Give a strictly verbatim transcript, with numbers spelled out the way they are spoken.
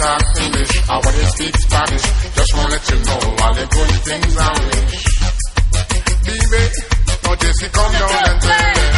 talk English, I want to speak Spanish. Just want to let you know all the good things I wish. Baby, now Jesse, come down and tell me.